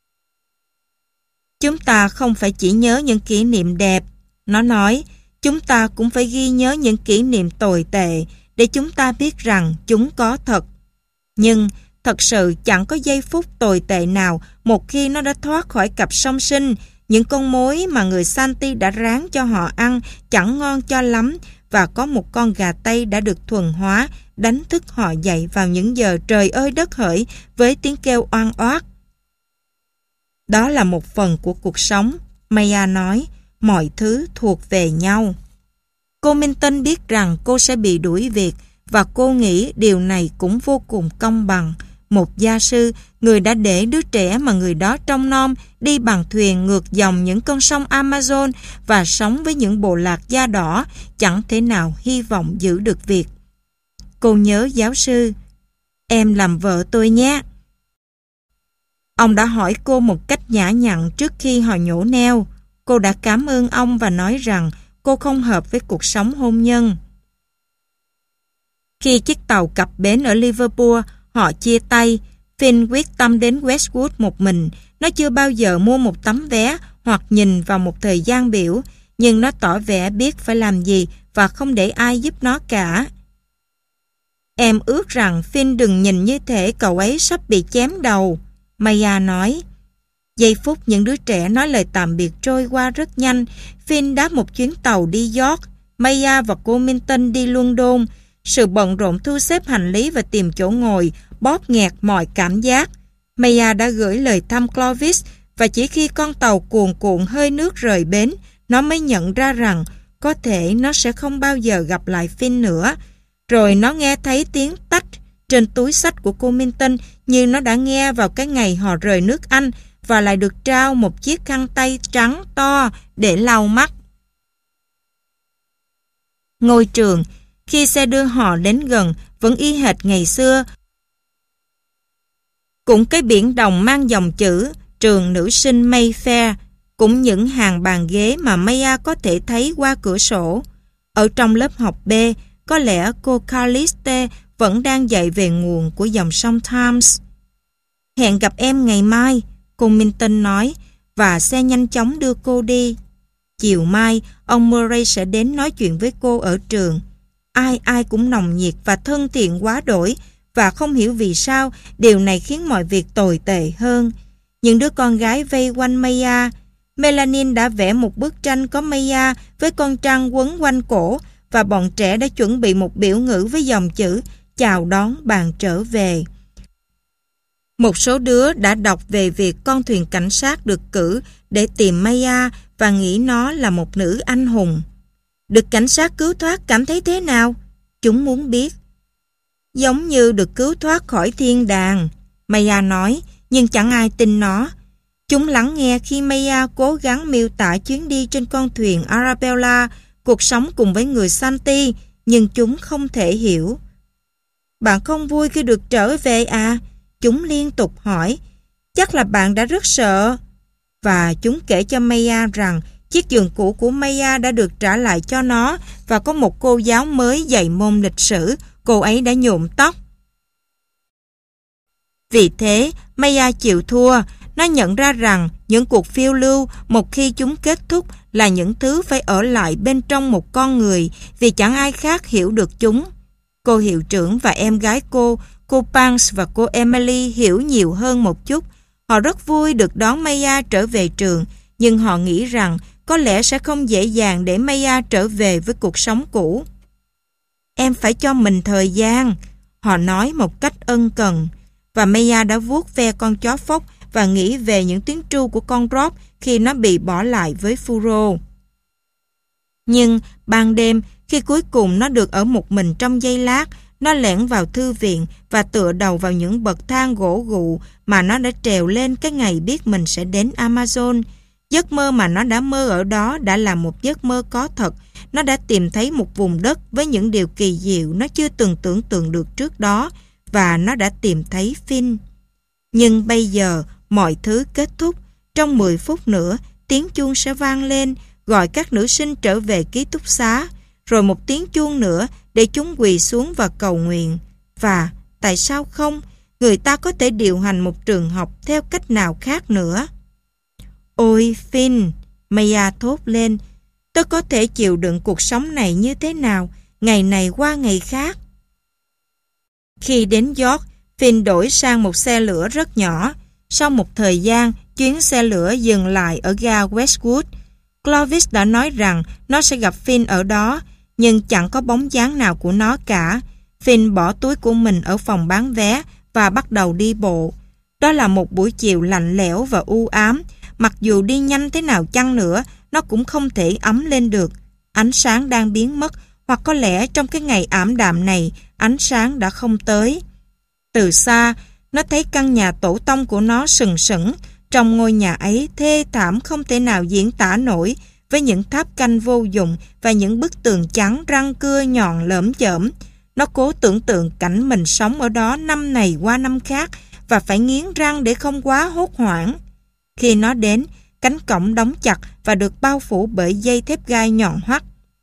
Chúng ta không phải chỉ nhớ những kỷ niệm đẹp. Nó nói, chúng ta cũng phải ghi nhớ những kỷ niệm tồi tệ để chúng ta biết rằng chúng có thật. Nhưng thật sự chẳng có giây phút tồi tệ nào một khi nó đã thoát khỏi cặp song sinh. Những con mối mà người Santi đã ráng cho họ ăn chẳng ngon cho lắm, và có một con gà Tây đã được thuần hóa đánh thức họ dậy vào những giờ trời ơi đất hỡi với tiếng kêu oan oát. Đó là một phần của cuộc sống. Maya nói, mọi thứ thuộc về nhau. Cô Minton biết rằng cô sẽ bị đuổi việc, và cô nghĩ điều này cũng vô cùng công bằng. Một gia sư, người đã để đứa trẻ mà người đó trông nom đi bằng thuyền ngược dòng những con sông Amazon và sống với những bộ lạc da đỏ, chẳng thể nào hy vọng giữ được việc. Cô nhớ giáo sư, em làm vợ tôi nhé. Ông đã hỏi cô một cách nhã nhặn trước khi họ nhổ neo. Cô đã cảm ơn ông và nói rằng cô không hợp với cuộc sống hôn nhân. Khi chiếc tàu cập bến ở Liverpool, họ chia tay. Finn quyết tâm đến Westwood một mình. Nó chưa bao giờ mua một tấm vé hoặc nhìn vào một thời gian biểu, nhưng nó tỏ vẻ biết phải làm gì và không để ai giúp nó cả. Em ước rằng Finn đừng nhìn như thể cậu ấy sắp bị chém đầu, Maya nói. Giây phút những đứa trẻ nói lời tạm biệt trôi qua rất nhanh. Finn đáp một chuyến tàu đi York. Maya và cô Minton đi London. Sự bận rộn thu xếp hành lý và tìm chỗ ngồi bóp nghẹt mọi cảm giác. Maya đã gửi lời thăm Clovis, và chỉ khi con tàu cuồn cuộn hơi nước rời bến, nó mới nhận ra rằng có thể nó sẽ không bao giờ gặp lại Finn nữa. Rồi nó nghe thấy tiếng tách trên túi xách của cô Minton như nó đã nghe vào cái ngày họ rời nước Anh, và lại được trao một chiếc khăn tay trắng to để lau mắt. Ngôi trường, khi xe đưa họ đến gần, vẫn y hệt ngày xưa. Cũng cái biển đồng mang dòng chữ trường nữ sinh Mayfair, cũng những hàng bàn ghế mà Maya có thể thấy qua cửa sổ. Ở trong lớp học B, có lẽ cô Caliste vẫn đang dạy về nguồn của dòng sông Thames. Hẹn gặp em ngày mai, cô Minton nói, và xe nhanh chóng đưa cô đi. Chiều mai, ông Murray sẽ đến nói chuyện với cô ở trường. Ai cũng nồng nhiệt và thân thiện quá đổi, và không hiểu vì sao điều này khiến mọi việc tồi tệ hơn. Những đứa con gái vây quanh Maya. Melanin đã vẽ một bức tranh có Maya với con trăng quấn quanh cổ, và bọn trẻ đã chuẩn bị một biểu ngữ với dòng chữ chào đón bạn trở về. Một số đứa đã đọc về việc con thuyền cảnh sát được cử để tìm Maya và nghĩ nó là một nữ anh hùng. Được cảnh sát cứu thoát cảm thấy thế nào? Chúng muốn biết. Giống như được cứu thoát khỏi thiên đàng, Maya nói, nhưng chẳng ai tin nó. Chúng lắng nghe khi Maya cố gắng miêu tả chuyến đi trên con thuyền Arabella, cuộc sống cùng với người Santi, nhưng chúng không thể hiểu. Bạn không vui khi được trở về à? Chúng liên tục hỏi. Chắc là bạn đã rất sợ. Và chúng kể cho Maya rằng chiếc giường cũ của Maya đã được trả lại cho nó, và có một cô giáo mới dạy môn lịch sử, cô ấy đã nhuộm tóc. Vì thế, Maya chịu thua. Nó nhận ra rằng những cuộc phiêu lưu, một khi chúng kết thúc, là những thứ phải ở lại bên trong một con người vì chẳng ai khác hiểu được chúng. Cô hiệu trưởng và em gái cô Banks và cô Emily hiểu nhiều hơn một chút. Họ rất vui được đón Maya trở về trường, nhưng họ nghĩ rằng có lẽ sẽ không dễ dàng để Maya trở về với cuộc sống cũ. Em phải cho mình thời gian, họ nói một cách ân cần. Và Maya đã vuốt ve con chó phốc và nghĩ về những tiếng tru của con Rob khi nó bị bỏ lại với Furo. Nhưng ban đêm, khi cuối cùng nó được ở một mình trong giây lát, nó lẻn vào thư viện và tựa đầu vào những bậc thang gỗ gụ mà nó đã trèo lên cái ngày biết mình sẽ đến Amazon. Giấc mơ mà nó đã mơ ở đó đã là một giấc mơ có thật. Nó đã tìm thấy một vùng đất với những điều kỳ diệu nó chưa từng tưởng tượng được trước đó, và nó đã tìm thấy Finn. Nhưng bây giờ, mọi thứ kết thúc. Trong 10 phút nữa, tiếng chuông sẽ vang lên, gọi các nữ sinh trở về ký túc xá, rồi một tiếng chuông nữa để chúng quỳ xuống và cầu nguyện. Và, tại sao không? Người ta có thể điều hành một trường học theo cách nào khác nữa. Ôi Finn, Maya thốt lên, tôi có thể chịu đựng cuộc sống này như thế nào, ngày này qua ngày khác. Khi đến York, Finn đổi sang một xe lửa rất nhỏ. Sau một thời gian, chuyến xe lửa dừng lại ở ga Westwood. Clovis đã nói rằng nó sẽ gặp Finn ở đó, nhưng chẳng có bóng dáng nào của nó cả. Finn bỏ túi của mình ở phòng bán vé và bắt đầu đi bộ. Đó là một buổi chiều lạnh lẽo và u ám. Mặc dù đi nhanh thế nào chăng nữa, nó cũng không thể ấm lên được. Ánh sáng đang biến mất, hoặc có lẽ trong cái ngày ảm đạm này, ánh sáng đã không tới. Từ xa, nó thấy căn nhà tổ tông của nó sừng sững. Trong ngôi nhà ấy thê thảm không thể nào diễn tả nổi, với những tháp canh vô dụng và những bức tường trắng răng cưa nhọn lởm chởm. Nó cố tưởng tượng cảnh mình sống ở đó năm này qua năm khác và phải nghiến răng để không quá hốt hoảng. Khi nó đến, cánh cổng đóng chặt và được bao phủ bởi dây thép gai nhọn hoắt.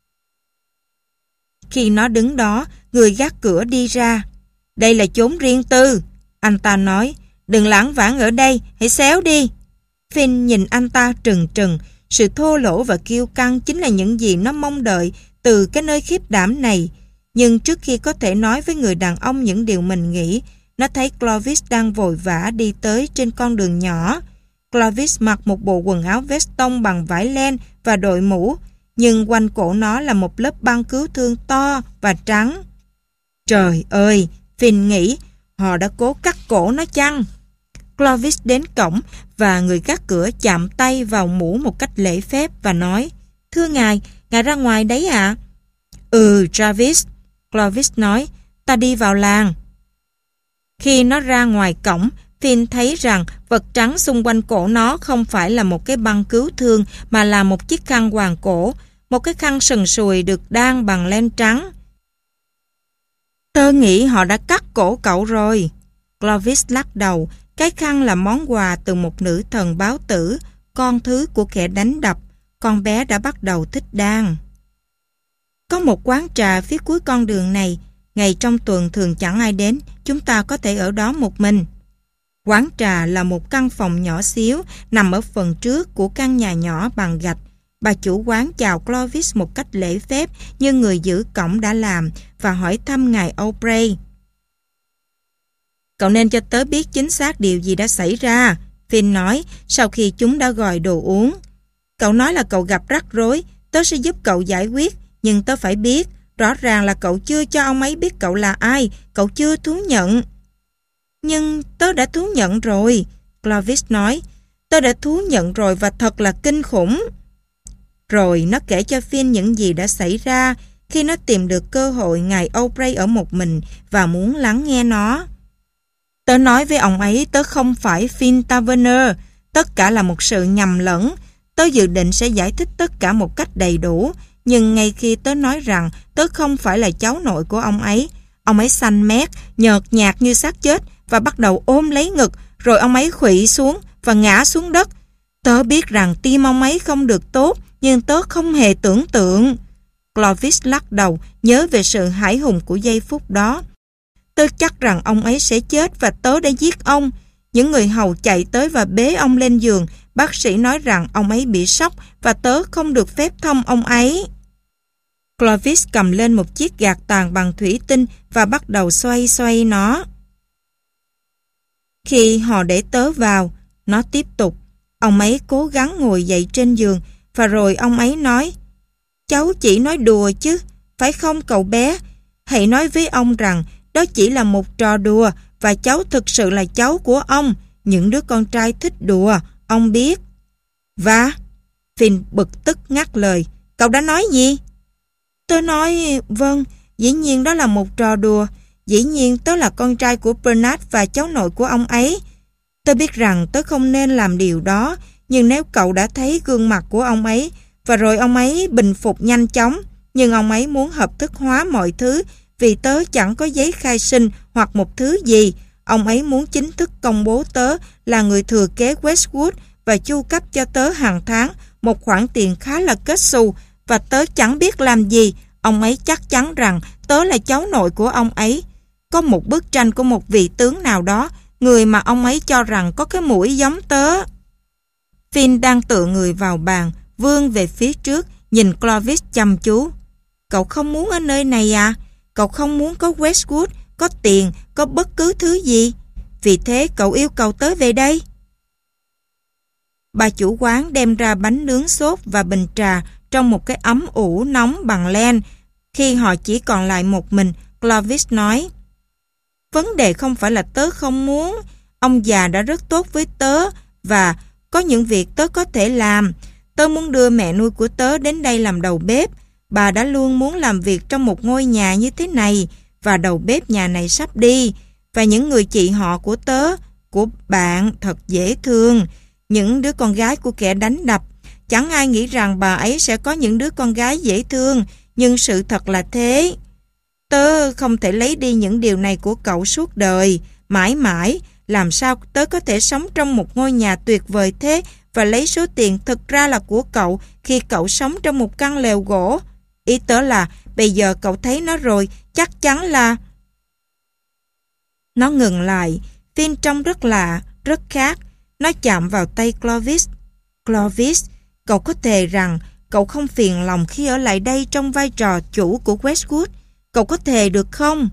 Khi nó đứng đó, người gác cửa đi ra. Đây là chốn riêng tư, anh ta nói. Đừng lảng vảng ở đây, hãy xéo đi. Finn nhìn anh ta trừng trừng. Sự thô lỗ và kiêu căng chính là những gì nó mong đợi từ cái nơi khiếp đảm này. Nhưng trước khi có thể nói với người đàn ông những điều mình nghĩ, nó thấy Clovis đang vội vã đi tới trên con đường nhỏ. Clovis mặc một bộ quần áo vest tông bằng vải len và đội mũ, nhưng quanh cổ nó là một lớp băng cứu thương to và trắng. Trời ơi, Finn nghĩ, họ đã cố cắt cổ nó chăng? Clovis đến cổng và người gác cửa chạm tay vào mũ một cách lễ phép và nói, thưa ngài ra ngoài đấy ạ? Ừ, Travis, Clovis nói, ta đi vào làng. Khi nó ra ngoài cổng, Finn thấy rằng vật trắng xung quanh cổ nó không phải là một cái băng cứu thương mà là một chiếc khăn quàng cổ, một cái khăn sần sùi được đan bằng len trắng. Tớ nghĩ họ đã cắt cổ cậu rồi. Clovis lắc đầu. Cái khăn là món quà từ một nữ thần báo tử, con thứ của kẻ đánh đập. Con bé đã bắt đầu thích đan. Có một quán trà phía cuối con đường này. Ngày trong tuần thường chẳng ai đến, chúng ta có thể ở đó một mình. Quán trà là một căn phòng nhỏ xíu nằm ở phần trước của căn nhà nhỏ bằng gạch. Bà chủ quán chào Clovis một cách lễ phép như người giữ cổng đã làm và hỏi thăm ngài O'Bray. Cậu nên cho tớ biết chính xác điều gì đã xảy ra, Finn nói sau khi chúng đã gọi đồ uống. Cậu nói là cậu gặp rắc rối, tớ sẽ giúp cậu giải quyết, nhưng tớ phải biết, rõ ràng là cậu chưa cho ông ấy biết cậu là ai, cậu chưa thú nhận. Nhưng tớ đã thú nhận rồi, Clovis nói. Tớ đã thú nhận rồi và thật là kinh khủng. Rồi nó kể cho Finn những gì đã xảy ra khi nó tìm được cơ hội ngài O'Bray ở một mình và muốn lắng nghe nó. Tớ nói với ông ấy tớ không phải Finn Taverner, tất cả là một sự nhầm lẫn. Tớ dự định sẽ giải thích tất cả một cách đầy đủ, nhưng ngay khi tớ nói rằng tớ không phải là cháu nội của ông ấy xanh mét, nhợt nhạt như xác chết và bắt đầu ôm lấy ngực, rồi ông ấy khuỵu xuống và ngã xuống đất. Tớ biết rằng tim ông ấy không được tốt, nhưng tớ không hề tưởng tượng. Clovis lắc đầu, nhớ về sự hãi hùng của giây phút đó. Tớ chắc rằng ông ấy sẽ chết và tớ đã giết ông, Những người hầu chạy tới và bế ông lên giường. Bác sĩ nói rằng ông ấy bị sốc và tớ không được phép thăm ông ấy. Clovis cầm lên một chiếc gạt tàn bằng thủy tinh và bắt đầu xoay xoay nó. Khi họ để tớ vào, nó tiếp tục. Ông ấy cố gắng ngồi dậy trên giường và rồi ông ấy nói: cháu chỉ nói đùa chứ, phải không cậu bé? Hãy nói với ông rằng đó chỉ là một trò đùa và cháu thực sự là cháu của ông. Những đứa con trai thích đùa, ông biết. Và? Finn bực tức ngắt lời. Cậu đã nói gì? Tớ nói, vâng, dĩ nhiên đó là một trò đùa. Dĩ nhiên tớ là con trai của Bernard và cháu nội của ông ấy. Tớ biết rằng tớ không nên làm điều đó, nhưng nếu cậu đã thấy gương mặt của ông ấy, và rồi ông ấy bình phục nhanh chóng, nhưng ông ấy muốn hợp thức hóa mọi thứ vì tớ chẳng có giấy khai sinh hoặc một thứ gì. Ông ấy muốn chính thức công bố tớ là người thừa kế Westwood và chu cấp cho tớ hàng tháng một khoản tiền khá là kết xù, và tớ chẳng biết làm gì. Ông ấy chắc chắn rằng tớ là cháu nội của ông ấy. Có một bức tranh của một vị tướng nào đó, người mà ông ấy cho rằng có cái mũi giống tớ. Finn đang tựa người vào bàn, vươn về phía trước, nhìn Clovis chăm chú. Cậu không muốn ở nơi này à? Cậu không muốn có Westwood, có tiền, có bất cứ thứ gì. Vì thế cậu yêu cầu tớ về đây. Bà chủ quán đem ra bánh nướng sốt và bình trà trong một cái ấm ủ nóng bằng len. Khi họ chỉ còn lại một mình, Clovis nói: vấn đề không phải là tớ không muốn. Ông già đã rất tốt với tớ và có những việc tớ có thể làm. Tớ muốn đưa mẹ nuôi của tớ đến đây làm đầu bếp. Bà đã luôn muốn làm việc trong một ngôi nhà như thế này và đầu bếp nhà này sắp đi. Và những người chị họ của tớ, của bạn thật dễ thương. Những đứa con gái của kẻ đánh đập. Chẳng ai nghĩ rằng bà ấy sẽ có những đứa con gái dễ thương, nhưng sự thật là thế. Tớ không thể lấy đi những điều này của cậu suốt đời, mãi mãi. Làm sao tớ có thể sống trong một ngôi nhà tuyệt vời thế và lấy số tiền thực ra là của cậu khi cậu sống trong một căn lều gỗ? Ý tớ là bây giờ cậu thấy nó rồi, chắc chắn là... Nó ngừng lại. Finn trông rất lạ, rất khác. Nó chạm vào tay Clovis. Clovis, cậu có thề rằng cậu không phiền lòng khi ở lại đây trong vai trò chủ của Westwood. Cậu có thề được không?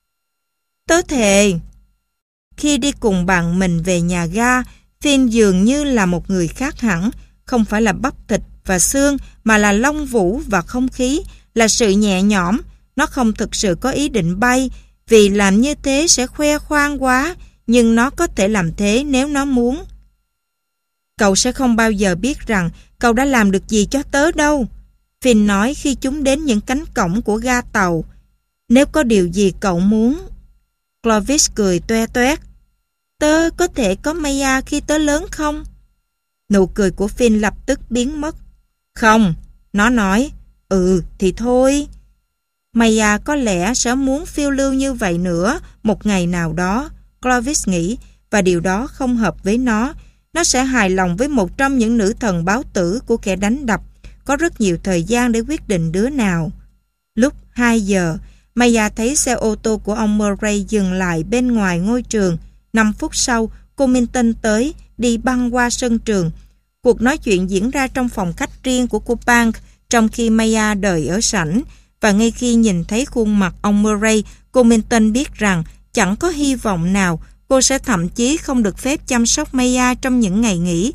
Tớ thề. Khi đi cùng bạn mình về nhà ga, Finn dường như là một người khác hẳn. Không phải là bắp thịt và xương, mà là lông vũ và không khí, là sự nhẹ nhõm. Nó không thực sự có ý định bay, vì làm như thế sẽ khoe khoang quá, nhưng nó có thể làm thế nếu nó muốn. Cậu sẽ không bao giờ biết rằng cậu đã làm được gì cho tớ đâu, Finn nói khi chúng đến những cánh cổng của ga tàu. Nếu có điều gì cậu muốn. Clovis cười toe toét. Tớ có thể có Maya khi tớ lớn không? Nụ cười của Finn lập tức biến mất. Không, nó nói. Thì thôi. Maya có lẽ sẽ muốn phiêu lưu như vậy nữa một ngày nào đó, Clovis nghĩ, và điều đó không hợp với nó. Nó sẽ hài lòng với một trong những nữ thần báo tử của kẻ đánh đập, có rất nhiều thời gian để quyết định đứa nào. Lúc 2 giờ, Maya thấy xe ô tô của ông Murray dừng lại bên ngoài ngôi trường. 5 phút sau, cô Minton tới, đi băng qua sân trường. Cuộc nói chuyện diễn ra trong phòng khách riêng của cô Bank, trong khi Maya đợi ở sảnh. Và ngay khi nhìn thấy khuôn mặt ông Murray, cô Minton biết rằng chẳng có hy vọng nào. Cô sẽ thậm chí không được phép chăm sóc Maya trong những ngày nghỉ.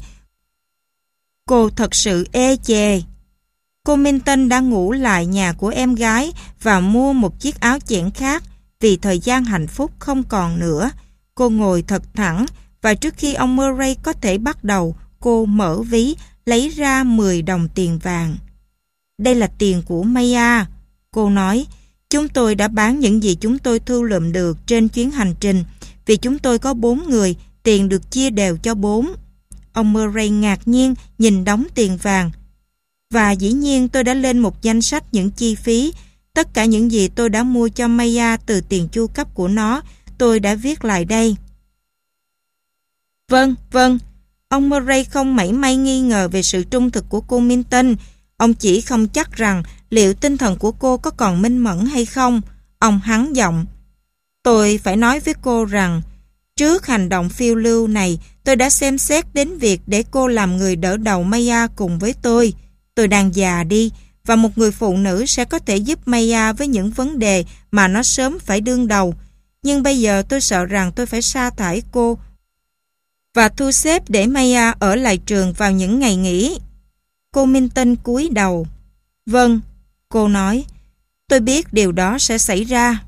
Cô thật sự ê chề. Cô Minton đã ngủ lại nhà của em gái và mua một chiếc áo chẽn khác vì thời gian hạnh phúc không còn nữa. Cô ngồi thật thẳng và trước khi ông Murray có thể bắt đầu, cô mở ví, lấy ra 10 đồng tiền vàng. Đây là tiền của Maya, cô nói. Chúng tôi đã bán những gì chúng tôi thu lượm được trên chuyến hành trình. Vì chúng tôi có 4 người, tiền được chia đều cho 4. Ông Murray ngạc nhiên nhìn đống tiền vàng. Và dĩ nhiên tôi đã lên một danh sách những chi phí. Tất cả những gì tôi đã mua cho Maya từ tiền chu cấp của nó, tôi đã viết lại đây. Vâng. Ông Murray không mảy may nghi ngờ về sự trung thực của cô Minton. Ông chỉ không chắc rằng liệu tinh thần của cô có còn minh mẫn hay không. Ông hắng giọng. Tôi phải nói với cô rằng Trước hành động phiêu lưu này, tôi đã xem xét đến việc để cô làm người đỡ đầu Maya cùng với tôi. Tôi đang già đi, và một người phụ nữ sẽ có thể giúp Maya với những vấn đề mà nó sớm phải đương đầu. Nhưng bây giờ tôi sợ rằng tôi phải sa thải cô và thu xếp để Maya ở lại trường vào những ngày nghỉ. Cô Minton cúi đầu. Vâng, cô nói, tôi biết điều đó sẽ xảy ra.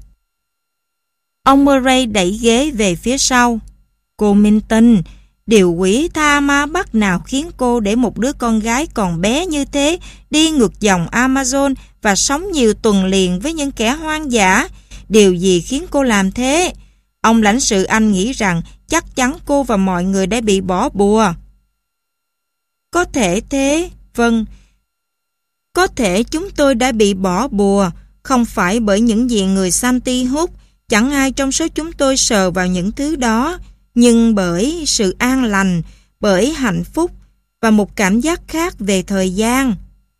Ông Murray đẩy ghế về phía sau. Cô Minton, điều quỷ tha ma bắt nào khiến cô để một đứa con gái còn bé như thế đi ngược dòng Amazon và sống nhiều tuần liền với những kẻ hoang dã? Điều gì khiến cô làm thế? Ông lãnh sự Anh nghĩ rằng chắc chắn cô và mọi người đã bị bỏ bùa. Có thể thế, vâng. Có thể chúng tôi đã bị bỏ bùa, không phải bởi những gì người Santi hút, chẳng ai trong số chúng tôi sờ vào những thứ đó, nhưng bởi sự an lành, bởi hạnh phúc và một cảm giác khác về thời gian.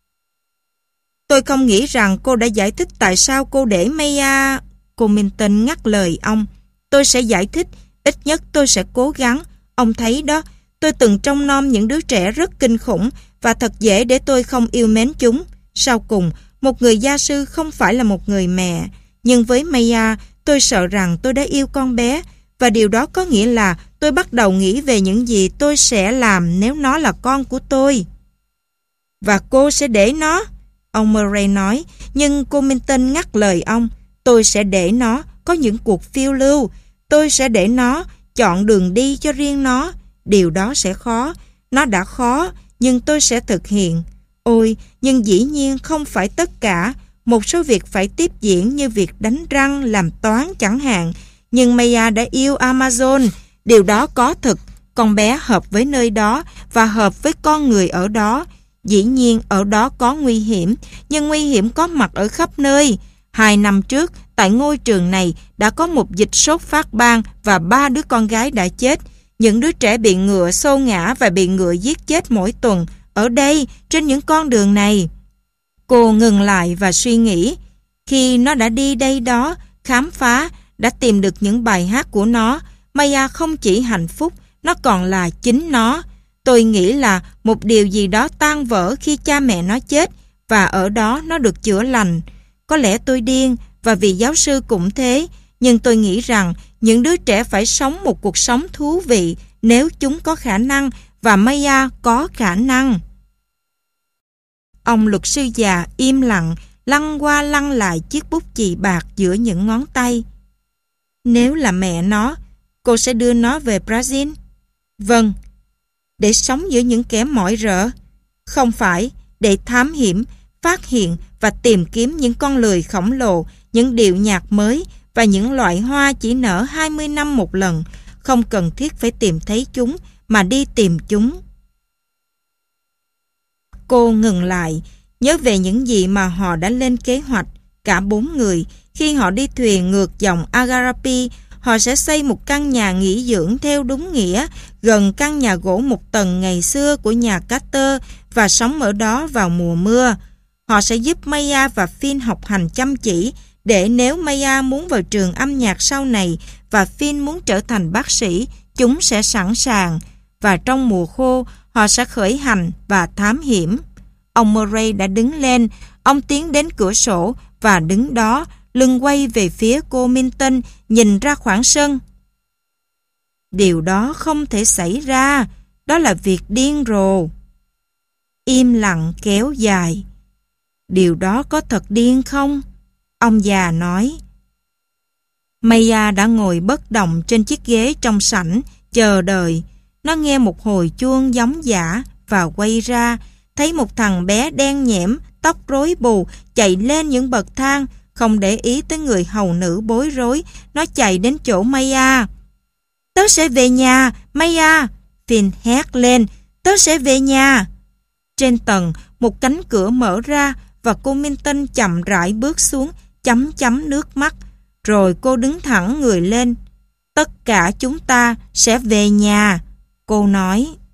Tôi không nghĩ rằng cô đã giải thích tại sao cô để Maya... Cô Minton ngắt lời ông. Tôi sẽ giải thích, ít nhất tôi sẽ cố gắng. Ông thấy đó, tôi từng trông nom những đứa trẻ rất kinh khủng và thật dễ để tôi không yêu mến chúng. Sau cùng, một người gia sư không phải là một người mẹ. Nhưng với Maya, tôi sợ rằng tôi đã yêu con bé và điều đó có nghĩa là tôi bắt đầu nghĩ về những gì tôi sẽ làm nếu nó là con của tôi. Và cô sẽ để nó, ông Murray nói, nhưng cô Minton ngắt lời ông. Tôi sẽ để nó có những cuộc phiêu lưu. Tôi sẽ để nó chọn đường đi cho riêng nó. Điều đó sẽ khó. Nó đã khó, nhưng tôi sẽ thực hiện. Ôi, nhưng dĩ nhiên không phải tất cả. Một số việc phải tiếp diễn như việc đánh răng, làm toán chẳng hạn. Nhưng Maya đã yêu Amazon. Điều đó có thực. Con bé hợp với nơi đó và hợp với con người ở đó. Dĩ nhiên ở đó có nguy hiểm, nhưng nguy hiểm có mặt ở khắp nơi. 2 năm trước, tại ngôi trường này đã có một dịch sốt phát ban và 3 đứa con gái đã chết. Những đứa trẻ bị ngựa xô ngã và bị ngựa giết chết mỗi tuần. Ở đây, trên những con đường này. Cô ngừng lại và suy nghĩ. Khi nó đã đi đây đó, khám phá, đã tìm được những bài hát của nó, Maya không chỉ hạnh phúc, nó còn là chính nó. Tôi nghĩ là một điều gì đó tan vỡ khi cha mẹ nó chết và ở đó nó được chữa lành. Có lẽ tôi điên và vị giáo sư cũng thế, nhưng tôi nghĩ rằng những đứa trẻ phải sống một cuộc sống thú vị nếu chúng có khả năng và Maya có khả năng. Ông luật sư già im lặng, lăn qua lăn lại chiếc bút chì bạc giữa những ngón tay. Nếu là mẹ nó, cô sẽ đưa nó về Brazil? Vâng. Để sống giữa những kẻ mỏi rỡ? Không phải, để thám hiểm, phát hiện và tìm kiếm những con lười khổng lồ, những điệu nhạc mới và những loại hoa chỉ nở 20 năm một lần. Không cần thiết phải tìm thấy chúng, mà đi tìm chúng. Cô ngừng lại, nhớ về những gì mà họ đã lên kế hoạch, cả 4 người. Khi họ đi thuyền ngược dòng Agarapi, họ sẽ xây một căn nhà nghỉ dưỡng theo đúng nghĩa, gần căn nhà gỗ một tầng ngày xưa của nhà Carter và sống ở đó vào mùa mưa. Họ sẽ giúp Maya và Finn học hành chăm chỉ, để nếu Maya muốn vào trường âm nhạc sau này và Finn muốn trở thành bác sĩ, chúng sẽ sẵn sàng. Và trong mùa khô, họ sẽ khởi hành và thám hiểm. Ông Murray đã đứng lên, ông tiến đến cửa sổ và đứng đó, lưng quay về phía cô Minton, nhìn ra khoảng sân. Điều đó không thể xảy ra, đó là việc điên rồ. Im lặng kéo dài. Điều đó có thật điên không? Ông già nói. Maya đã ngồi bất động trên chiếc ghế trong sảnh, chờ đợi. Nó nghe một hồi chuông giống dã và quay ra, thấy một thằng bé đen nhẽm, tóc rối bù, chạy lên những bậc thang, không để ý tới người hầu nữ bối rối. Nó chạy đến chỗ Maya. Tớ sẽ về nhà, Maya! Finn hét lên. Tớ sẽ về nhà! Trên tầng, một cánh cửa mở ra và cô Minton chậm rãi bước xuống, chấm chấm nước mắt. Rồi cô đứng thẳng người lên. Tất cả chúng ta sẽ về nhà, cô nói.